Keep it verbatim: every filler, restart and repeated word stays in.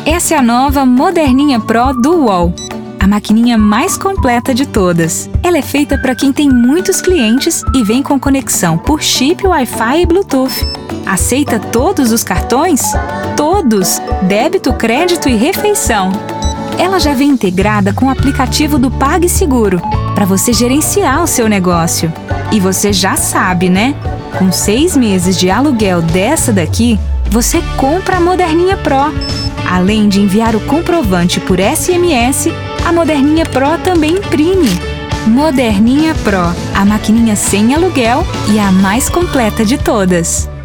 Essa é a nova Moderninha Pro do U O L, a maquininha mais completa de todas. Ela é feita para quem tem muitos clientes e vem com conexão por chip, Wi-Fi e Bluetooth. Aceita todos os cartões? Todos! Débito, crédito e refeição. Ela já vem integrada com o aplicativo do PagSeguro, para você gerenciar o seu negócio. E você já sabe, né? Com seis meses de aluguel dessa daqui, você compra a Moderninha Pro. Além de enviar o comprovante por S M S, a Moderninha Pro também imprime. Moderninha Pro, a maquininha sem aluguel e a mais completa de todas.